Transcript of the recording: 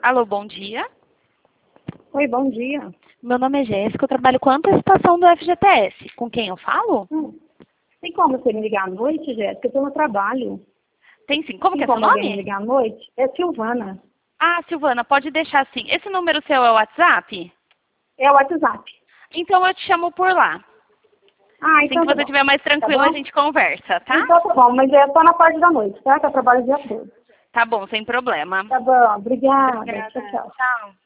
Alô, bom dia. Oi, bom dia. Meu nome é Jéssica, eu trabalho com a antecipação do FGTS. Com quem eu falo? Tem como você me ligar à noite, Jéssica? Eu estou no trabalho. Tem sim. Como que é Tem seu como alguém me nome? ligar à noite? É Silvana. Ah, Silvana, pode deixar sim. Esse número seu é o WhatsApp? É o WhatsApp. Então eu te chamo por lá. Ah, Assim então que tá você bom. estiver mais Tá tranquila, a bom? gente conversa, tá? Então tá bom, mas é só na parte da noite, tá? Que eu trabalho o dia todo. Tá bom, sem problema. Tá bom, obrigada. Obrigada. Tchau, tchau. Tchau.